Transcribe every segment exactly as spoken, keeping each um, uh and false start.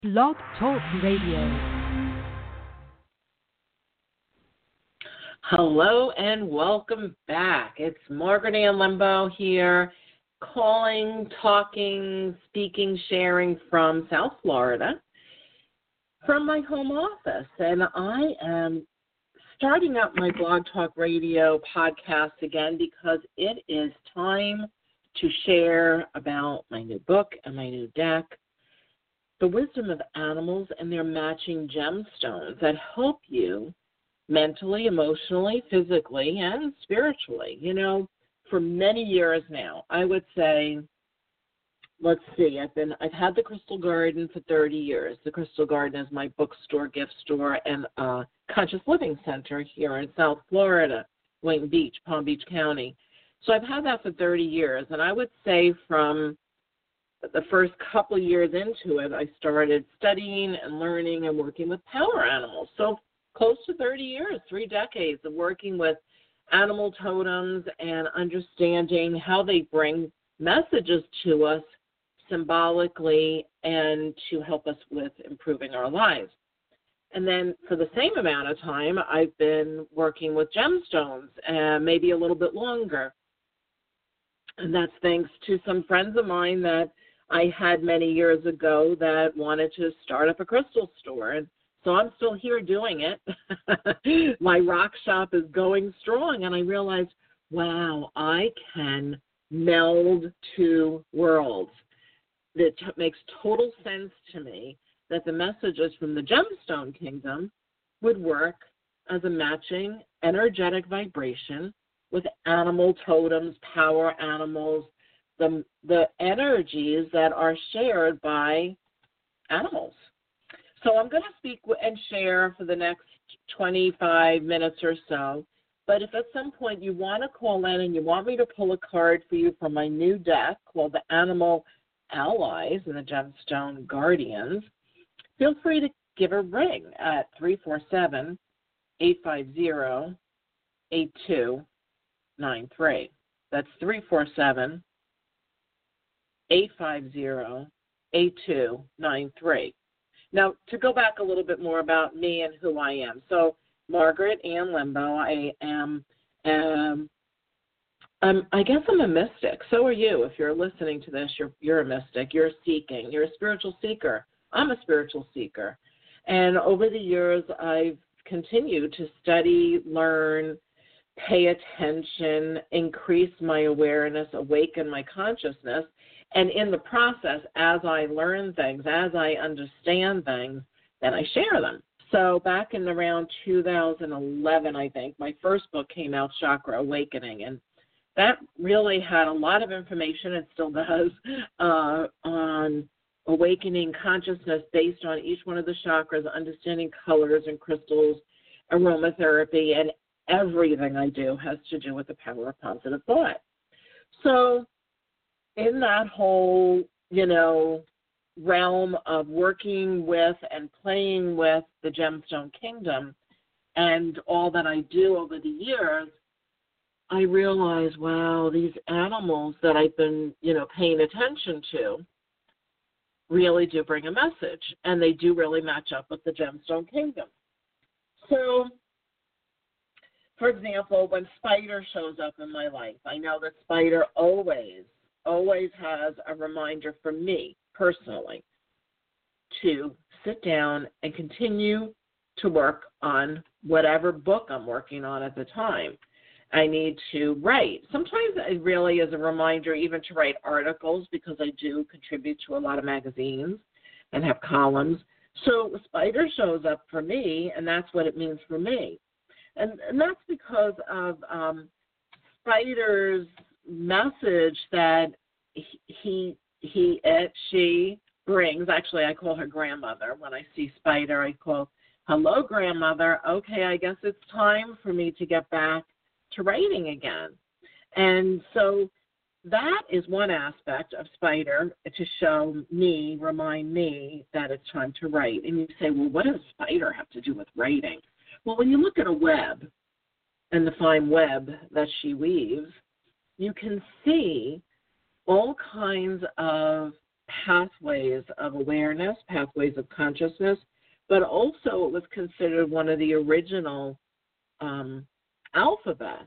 Blog Talk Radio. Hello and welcome back. It's Margaret Ann Lembo here, calling, talking, speaking, sharing from South Florida, from my home office. And I am starting up my Blog Talk Radio podcast again because it is time to share about my new book and my new deck, The Wisdom of Animals and Their Matching Gemstones, that help you mentally, emotionally, physically, and spiritually. You know, for many years now, I would say, let's see, I've been, I've had the Crystal Garden for thirty years. The Crystal Garden is my bookstore, gift store, and uh, conscious living center here in South Florida, Wayne Beach, Palm Beach County. So I've had that for thirty years, and I would say from the first couple of years into it, I started studying and learning and working with power animals. So close to thirty years, three decades of working with animal totems and understanding how they bring messages to us symbolically and to help us with improving our lives. And then for the same amount of time, I've been working with gemstones, uh, maybe a little bit longer. And that's thanks to some friends of mine that I had many years ago that wanted to start up a crystal store. And so I'm still here doing it. My rock shop is going strong, and I realized, wow, I can meld two worlds. It t- makes total sense to me that the messages from the gemstone kingdom would work as a matching energetic vibration with animal totems, power animals, the the energies that are shared by animals. So I'm going to speak and share for the next twenty-five minutes or so. But if at some point you want to call in and you want me to pull a card for you from my new deck called the Animal Allies and the Gemstone Guardians, feel free to give a ring at three four seven, eight five zero, eight two nine three. That's three four seven, eight five zero, eight two nine three. Now, to go back a little bit more about me and who I am. So, Margaret Ann Lembo, I am, um, um, I guess I'm a mystic. So are you. If you're listening to this, you're, you're a mystic. You're seeking. You're a spiritual seeker. I'm a spiritual seeker. And over the years, I've continued to study, learn, pay attention, increase my awareness, awaken my consciousness. And in the process, as I learn things, as I understand things, then I share them. So back in around two thousand eleven, I think, my first book came out, Chakra Awakening, and that really had a lot of information, it still does, uh, on awakening consciousness based on each one of the chakras, understanding colors and crystals, aromatherapy, and everything I do has to do with the power of positive thought. So in that whole, you know, realm of working with and playing with the Gemstone Kingdom and all that I do over the years, I realize, wow, these animals that I've been, you know, paying attention to really do bring a message, and they do really match up with the Gemstone Kingdom. So, for example, when Spider shows up in my life, I know that Spider always always has a reminder for me personally to sit down and continue to work on whatever book I'm working on at the time. I need to write. Sometimes it really is a reminder even to write articles because I do contribute to a lot of magazines and have columns. So Spider shows up for me, and that's what it means for me. And, and that's because of um, Spider's message that he, he, it, she brings. Actually, I call her grandmother. When I see Spider, I call, hello, grandmother. Okay, I guess it's time for me to get back to writing again. And so that is one aspect of Spider, to show me, remind me that it's time to write. And you say, well, what does Spider have to do with writing? Well, when you look at a web and the fine web that she weaves, you can see all kinds of pathways of awareness, pathways of consciousness, but also it was considered one of the original um, alphabets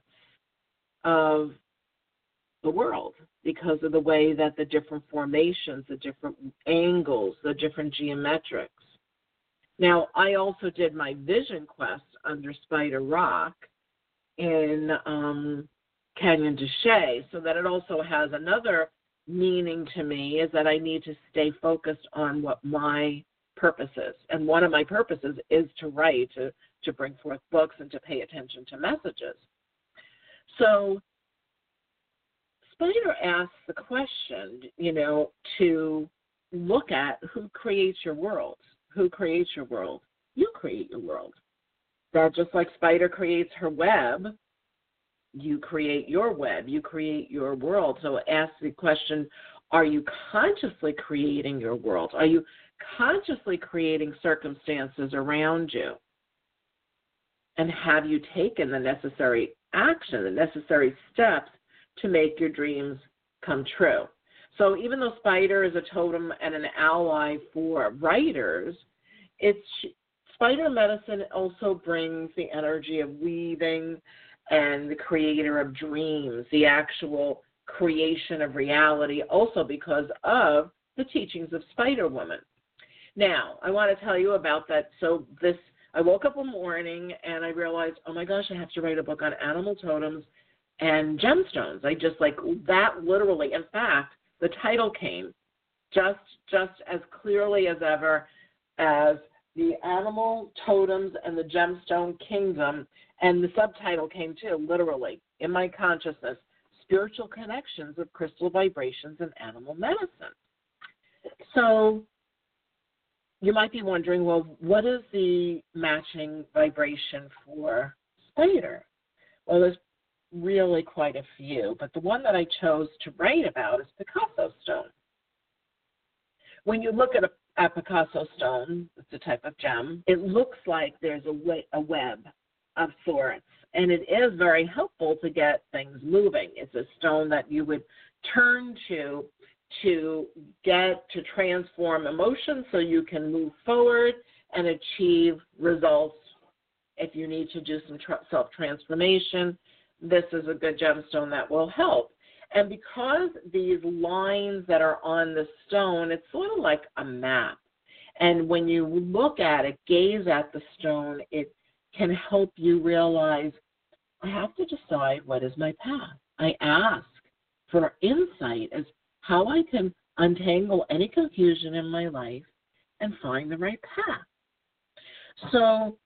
of the world because of the way that the different formations, the different angles, the different geometrics. Now, I also did my vision quest under Spider Rock in um, Canyon de Chelly, so that it also has another meaning to me is that I need to stay focused on what my purpose is. And one of my purposes is to write, to, to bring forth books, and to pay attention to messages. So Spider asks the question, you know, to look at who creates your world. Who creates your world? You create your world. That just like Spider creates her web, you create your web, you create your world. So ask the question, are you consciously creating your world? Are you consciously creating circumstances around you? And have you taken the necessary action, the necessary steps to make your dreams come true? So even though Spider is a totem and an ally for writers, it's Spider medicine also brings the energy of weaving and the creator of dreams, the actual creation of reality, also because of the teachings of Spider Woman. Now, I want to tell you about that. So this, I woke up one morning and I realized, oh my gosh, I have to write a book on animal totems and gemstones. I just like that literally. In fact, the title came just just as clearly as ever as the animal totems and the gemstone kingdom, and the subtitle came too, literally, in my consciousness, spiritual connections of crystal vibrations and animal medicine. So you might be wondering, well, what is the matching vibration for Spider? Well, there's really quite a few, but the one that I chose to write about is Picasso stone. When you look at a, a Picasso stone, it's a type of gem, it looks like there's a, we- a web of sorts, and it is very helpful to get things moving. It's a stone that you would turn to to get to transform emotions so you can move forward and achieve results. If you need to do some tr- self-transformation, this is a good gemstone that will help. And because these lines that are on the stone, it's sort of like a map. And when you look at it, gaze at the stone, it can help you realize, I have to decide what is my path. I ask for insight as how I can untangle any confusion in my life and find the right path. So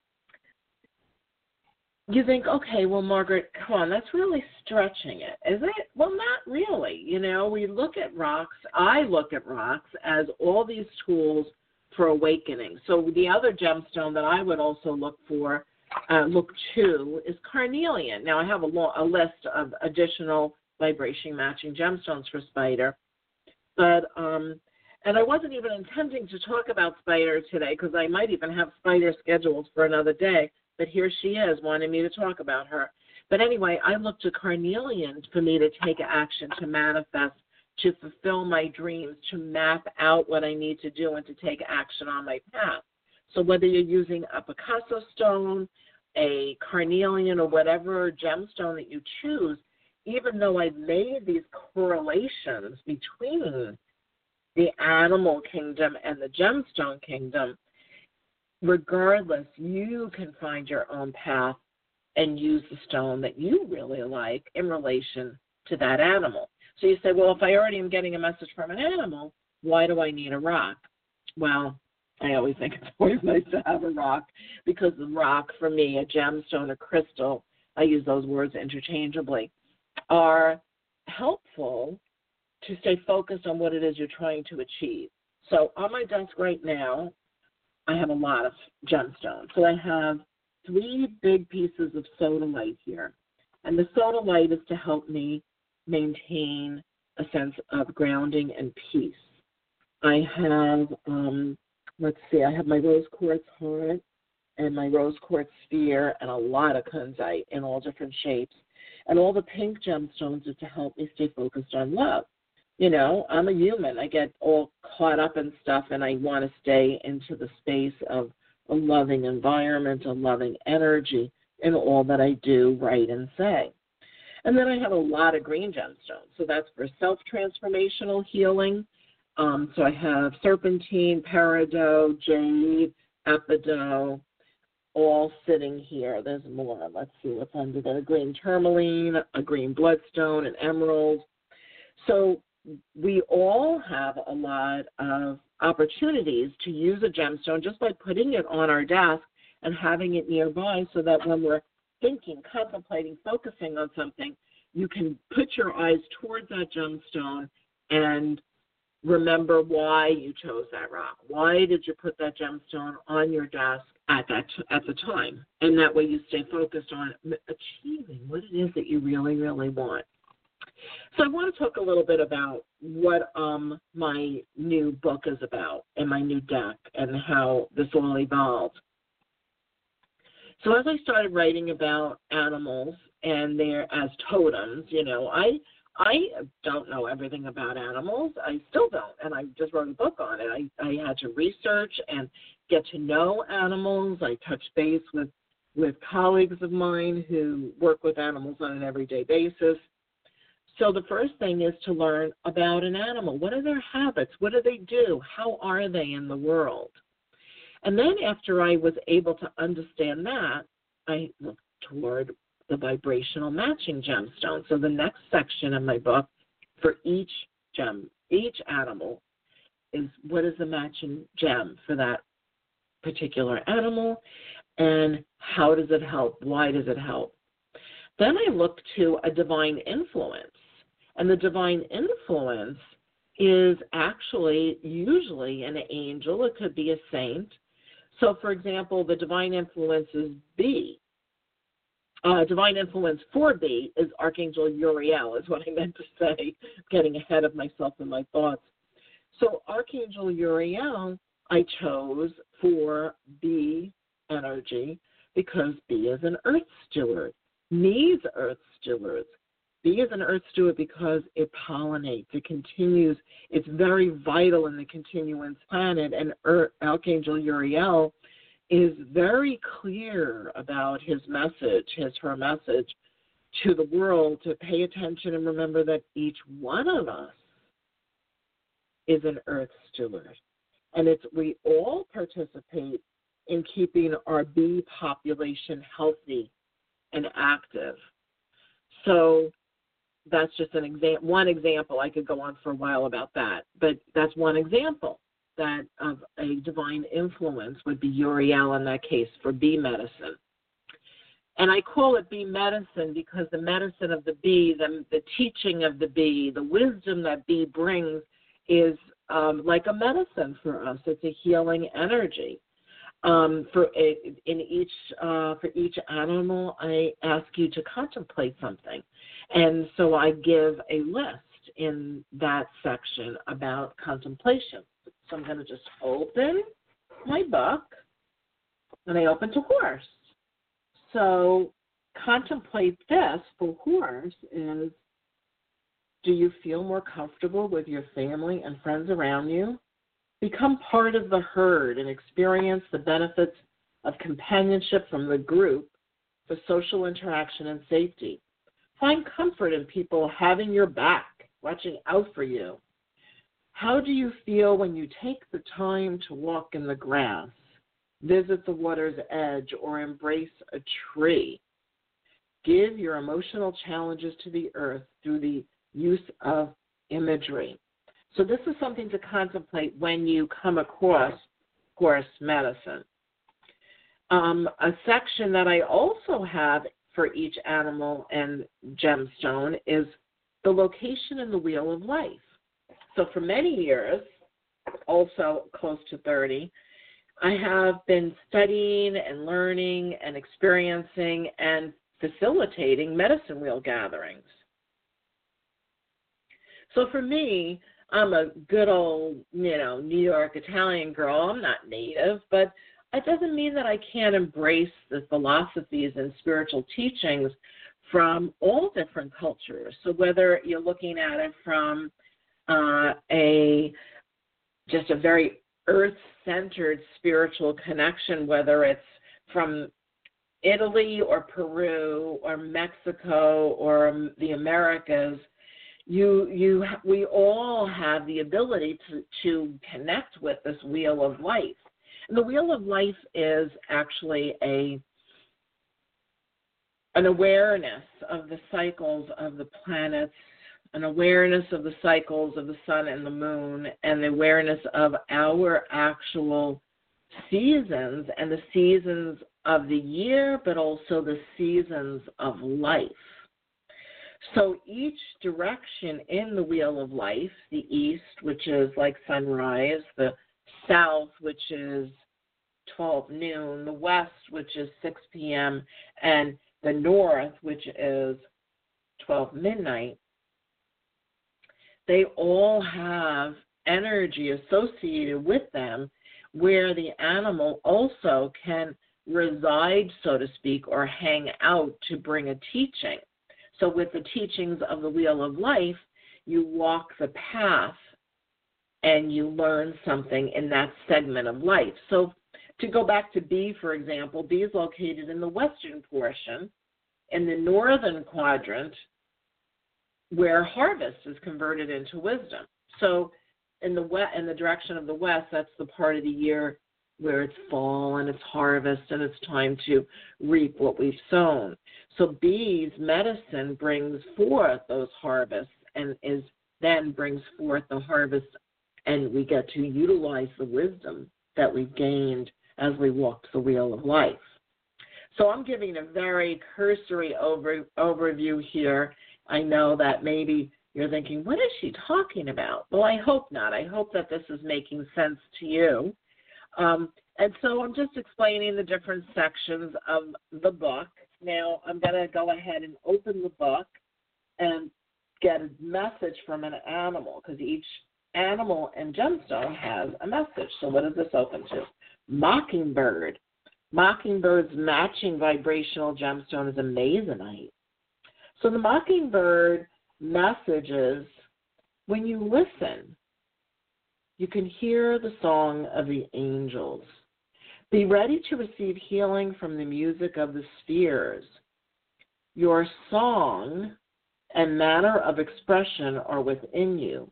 you think, okay, well, Margaret, come on, that's really stretching it, is it? Well, not really. You know, we look at rocks, I look at rocks as all these tools for awakening. So the other gemstone that I would also look for, uh, look to, is carnelian. Now, I have a, lo- a list of additional vibration matching gemstones for Spider, but, um, and I wasn't even intending to talk about Spider today because I might even have Spider scheduled for another day. But here she is wanting me to talk about her. But anyway, I look to carnelian for me to take action, to manifest, to fulfill my dreams, to map out what I need to do and to take action on my path. So whether you're using a Picasso stone, a carnelian, or whatever gemstone that you choose, even though I've made these correlations between the animal kingdom and the gemstone kingdom, regardless, you can find your own path and use the stone that you really like in relation to that animal. So you say, well, if I already am getting a message from an animal, why do I need a rock? Well, I always think it's always nice to have a rock because the rock, for me, a gemstone, a crystal, I use those words interchangeably, are helpful to stay focused on what it is you're trying to achieve. So on my desk right now, I have a lot of gemstones. So I have three big pieces of sodalite here. And the sodalite is to help me maintain a sense of grounding and peace. I have, um, let's see, I have my rose quartz heart and my rose quartz sphere and a lot of kunzite in all different shapes. And all the pink gemstones are to help me stay focused on love. You know, I'm a human. I get all caught up in stuff, and I want to stay into the space of a loving environment, a loving energy in all that I do, write, and say. And then I have a lot of green gemstones. So that's for self-transformational healing. Um, so I have serpentine, peridot, jade, epidote, all sitting here. There's more. Let's see what's under there. Green tourmaline, a green bloodstone, an emerald. So we all have a lot of opportunities to use a gemstone just by putting it on our desk and having it nearby, so that when we're thinking, contemplating, focusing on something, you can put your eyes towards that gemstone and remember why you chose that rock. Why did you put that gemstone on your desk at that at the time? And that way you stay focused on achieving what it is that you really, really want. So I want to talk a little bit about what um, my new book is about and my new deck and how this all evolved. So as I started writing about animals and their as totems, you know, I I don't know everything about animals. I still don't, and I just wrote a book on it. I, I had to research and get to know animals. I touched base with, with colleagues of mine who work with animals on an everyday basis. So the first thing is to learn about an animal. What are their habits? What do they do? How are they in the world? And then after I was able to understand that, I looked toward the vibrational matching gemstone. So the next section of my book for each gem, each animal, is what is the matching gem for that particular animal, and how does it help? Why does it help? Then I look to a divine influence. And the divine influence is actually usually an angel. It could be a saint. So, for example, the divine influence is B. Uh, divine influence for B is Archangel Uriel, is what I meant to say, getting ahead of myself in my thoughts. So Archangel Uriel I chose for B energy because B is an earth steward, needs earth stewards. B is an earth steward because it pollinates, it continues, it's very vital in the continuance planet, and earth, Archangel Uriel is very clear about his message, his, her message to the world to pay attention and remember that each one of us is an earth steward. And it's we all participate in keeping our bee population healthy and active. So that's just an exa- one example. I could go on for a while about that, but that's one example that of a divine influence would be Uriel in that case for bee medicine. And I call it bee medicine because the medicine of the bee, the, the teaching of the bee, the wisdom that bee brings is um, like a medicine for us. It's a healing energy. Um, for a, in each uh, for each animal, I ask you to contemplate something, and so I give a list in that section about contemplation. So I'm going to just open my book, and I open to horse. So contemplate this for horse is: do you feel more comfortable with your family and friends around you? Become part of the herd and experience the benefits of companionship from the group for social interaction and safety. Find comfort in people having your back, watching out for you. How do you feel when you take the time to walk in the grass, visit the water's edge, or embrace a tree? Give your emotional challenges to the earth through the use of imagery. So this is something to contemplate when you come across horse medicine. Um, a section that I also have for each animal and gemstone is the location in the wheel of life. So for many years, also close to thirty, I have been studying and learning and experiencing and facilitating medicine wheel gatherings. So for me, I'm a good old, you know, New York Italian girl. I'm not native, but it doesn't mean that I can't embrace the philosophies and spiritual teachings from all different cultures. So whether you're looking at it from uh, a just a very earth-centered spiritual connection, whether it's from Italy or Peru or Mexico or the Americas. You, you, we all have the ability to, to connect with this wheel of life. And the wheel of life is actually a an awareness of the cycles of the planets, an awareness of the cycles of the sun and the moon, and the awareness of our actual seasons and the seasons of the year, but also the seasons of life. So each direction in the wheel of life, the east, which is like sunrise, the south, which is twelve noon, the west, which is six p.m., and the north, which is twelve midnight, they all have energy associated with them where the animal also can reside, so to speak, or hang out to bring a teaching. So with the teachings of the Wheel of Life, you walk the path and you learn something in that segment of life. So to go back to B, for example, B is located in the western portion, in the northern quadrant, where harvest is converted into wisdom. So in the we- in the direction of the west, that's the part of the year where it's fall and it's harvest and it's time to reap what we've sown. So B's medicine brings forth those harvests and is then brings forth the harvest, and we get to utilize the wisdom that we've gained as we walk the wheel of life. So I'm giving a very cursory over, overview here. I know that maybe you're thinking, what is she talking about? Well, I hope not. I hope that this is making sense to you. Um, and so I'm just explaining the different sections of the book. Now I'm going to go ahead and open the book and get a message from an animal, because each animal and gemstone has a message. So what is this open to? Mockingbird. Mockingbird's matching vibrational gemstone is amazonite. So the mockingbird message is, when you listen, you can hear the song of the angels. Be ready to receive healing from the music of the spheres. Your song and manner of expression are within you.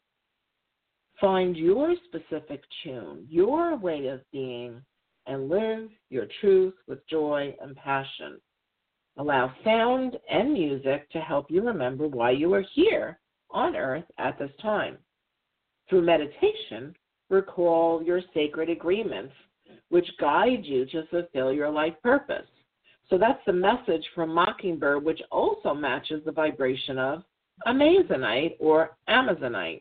Find your specific tune, your way of being, and live your truth with joy and passion. Allow sound and music to help you remember why you are here on earth at this time. Through meditation, recall your sacred agreements, which guide you to fulfill your life purpose. So that's the message from Mockingbird, which also matches the vibration of amazonite or amazonite.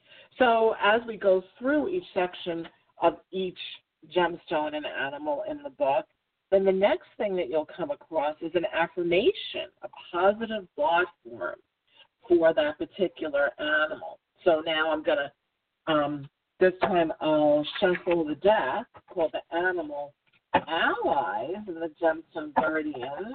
So as we go through each section of each gemstone and animal in the book, then the next thing that you'll come across is an affirmation, a positive thought form for that particular animal. So now I'm going to, um, this time I'll shuffle the deck called the Animal Allies and the Gemstone Guardians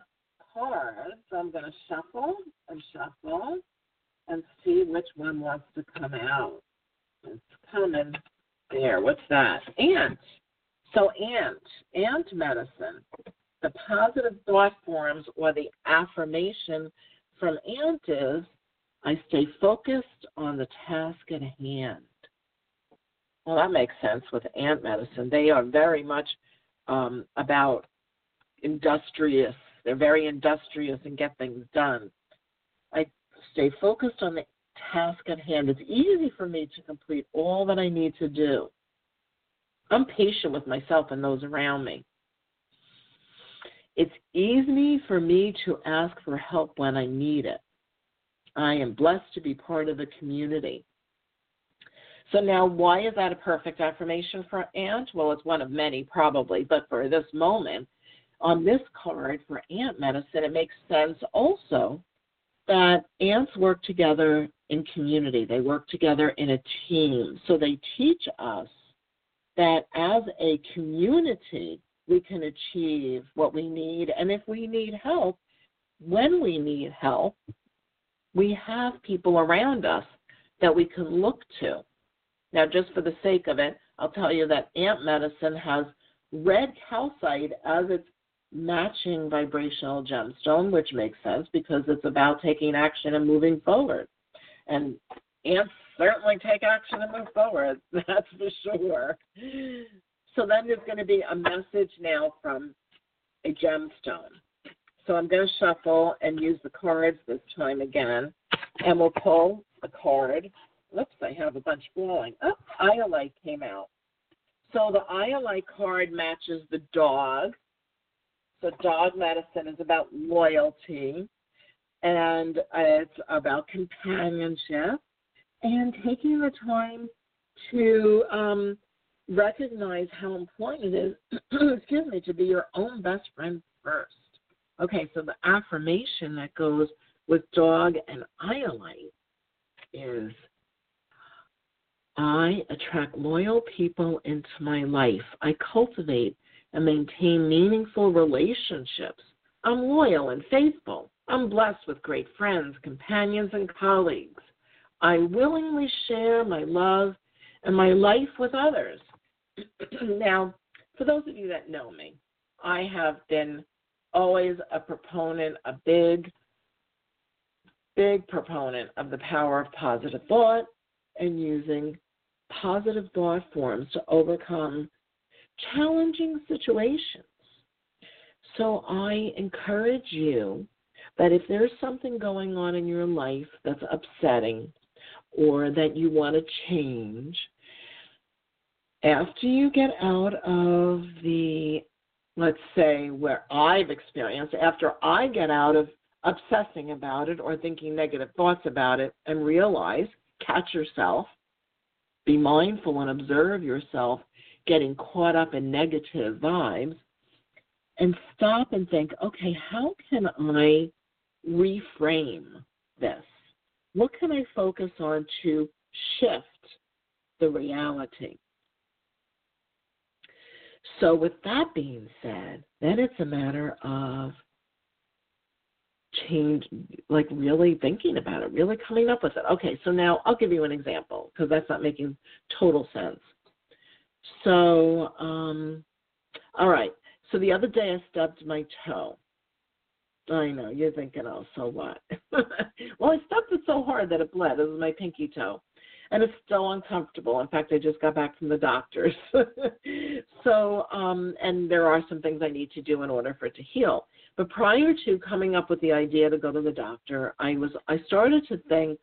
cards. So I'm going to shuffle and shuffle and see which one wants to come out. It's coming there. What's that? Ant. So ant, ant medicine, the positive thought forms or the affirmation from ant is, I stay focused on the task at hand. Well, that makes sense with ant medicine. They are very much um, about industrious. They're very industrious and get things done. I stay focused on the task at hand. It's easy for me to complete all that I need to do. I'm patient with myself and those around me. It's easy for me to ask for help when I need it. I am blessed to be part of the community. So now, why is that a perfect affirmation for ant? Well, it's one of many probably, but for this moment, on this card for ant medicine, it makes sense also that ants work together in community. They work together in a team. So they teach us that as a community, we can achieve what we need. And if we need help, when we need help, we have people around us that we can look to. Now, just for the sake of it, I'll tell you that ant medicine has red calcite as its matching vibrational gemstone, which makes sense because it's about taking action and moving forward. And ants certainly take action and move forward, that's for sure. So then there's going to be a message now from a gemstone. So I'm going to shuffle and use the cards this time again, and we'll pull a card. Oops, I have a bunch falling. Oh, Iolite came out. So the Iolite card matches the dog. So dog medicine is about loyalty, and it's about companionship and taking the time to um, recognize how important it is, excuse me, to be your own best friend first. Okay, so the affirmation that goes with dog and Iolite is, I attract loyal people into my life. I cultivate and maintain meaningful relationships. I'm loyal and faithful. I'm blessed with great friends, companions, and colleagues. I willingly share my love and my life with others. Now, for those of you that know me, I have been always a proponent, a big, big proponent of the power of positive thought and using positive thought forms to overcome challenging situations. So I encourage you that if there's something going on in your life that's upsetting or that you want to change, after you get out of the, let's say, where I've experienced, after I get out of obsessing about it or thinking negative thoughts about it and realize, catch yourself, be mindful and observe yourself getting caught up in negative vibes, and stop and think, okay, how can I reframe this? What can I focus on to shift the reality? So with that being said, then it's a matter of change, like really thinking about it, really coming up with it. Okay, so now I'll give you an example because that's not making total sense. So, um, all right. So the other day I stubbed my toe. I know, you're thinking, oh, so what? Well, I stubbed it so hard that it bled. It was my pinky toe. And it's still uncomfortable. In fact, I just got back from the doctor's. so, um, and there are some things I need to do in order for it to heal. But prior to coming up with the idea to go to the doctor, I was I started to think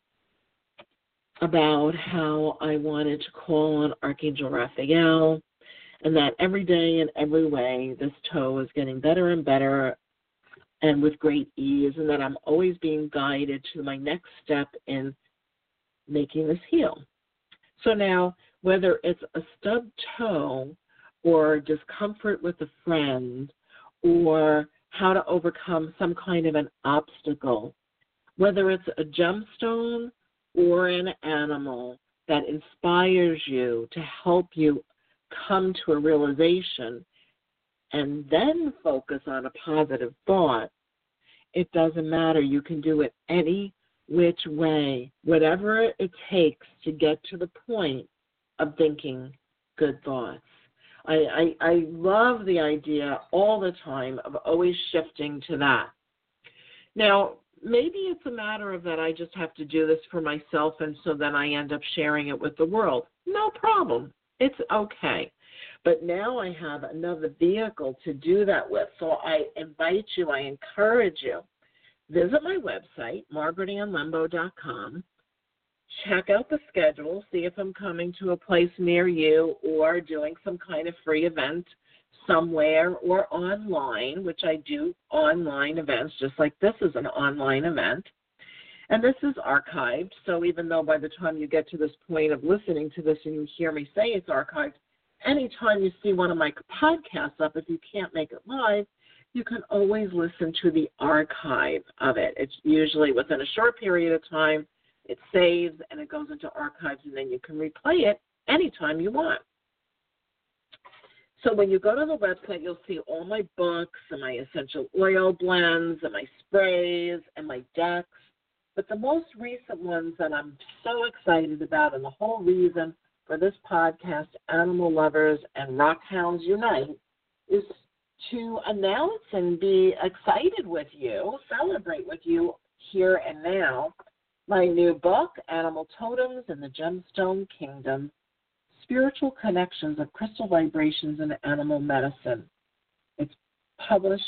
about how I wanted to call on Archangel Raphael, and that every day in every way this toe is getting better and better and with great ease, and that I'm always being guided to my next step in making this heal. So now, whether it's a stubbed toe or discomfort with a friend or how to overcome some kind of an obstacle, whether it's a gemstone or an animal that inspires you to help you come to a realization and then focus on a positive thought, it doesn't matter. You can do it any which way, whatever it takes to get to the point of thinking good thoughts. I, I, I love the idea all the time of always shifting to that. Now, maybe it's a matter of that I just have to do this for myself, and so then I end up sharing it with the world. No problem. It's okay. But now I have another vehicle to do that with. So I invite you, I encourage you, visit my website, margaret ann lembo dot com. Check out the schedule, see if I'm coming to a place near you or doing some kind of free event somewhere or online, which I do online events, just like this is an online event. And this is archived, so even though by the time you get to this point of listening to this and you hear me say it's archived, anytime you see one of my podcasts up, if you can't make it live, you can always listen to the archive of it. It's usually within a short period of time. It saves and it goes into archives, and then you can replay it anytime you want. So when you go to the website, you'll see all my books and my essential oil blends and my sprays and my decks. But the most recent ones that I'm so excited about, and the whole reason for this podcast, Animal Lovers and Rock Hounds Unite, is to announce and be excited with you, celebrate with you here and now, my new book, Animal Totems in the Gemstone Kingdom, Spiritual Connections of Crystal Vibrations in Animal Medicine. It's published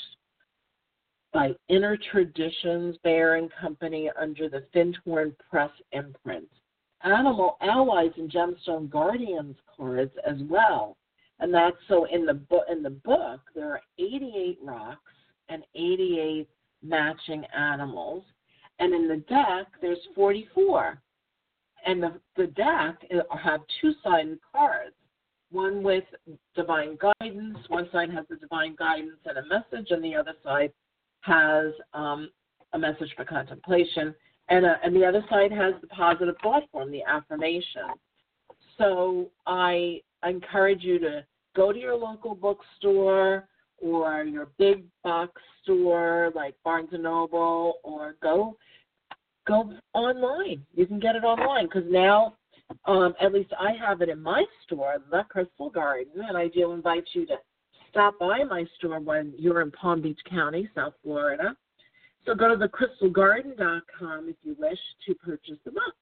by Inner Traditions Bear and Company under the Findhorn Press imprint. Animal Allies and Gemstone Guardians cards as well. And that's so in the book in the book there are eighty-eight rocks and eighty-eight matching animals. And in the deck there's forty-four. And the, the deck have two-sided cards. One with divine guidance, one side has the divine guidance and a message, and the other side has um, a message for contemplation, and, a, and the other side has the positive thought form, the affirmation. So I encourage you to go to your local bookstore or your big box store like Barnes and Noble, or go go online. You can get it online because now, um, at least I have it in my store, The Crystal Garden, and I do invite you to stop by my store when you're in Palm Beach County, South Florida. So go to the crystal garden dot com if you wish to purchase the book,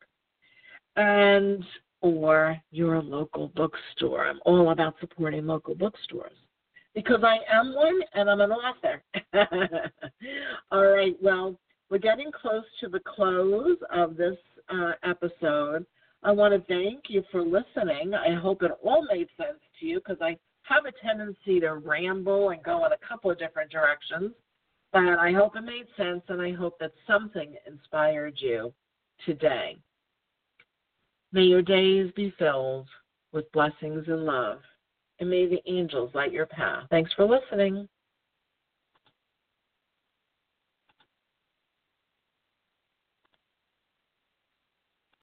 and or your local bookstore. I'm all about supporting local bookstores because I am one and I'm an author. All right, well, we're getting close to the close of this uh, episode. I want to thank you for listening. I hope it all made sense to you because I have a tendency to ramble and go in a couple of different directions, but I hope it made sense, and I hope that something inspired you today. May your days be filled with blessings and love, and may the angels light your path. Thanks for listening.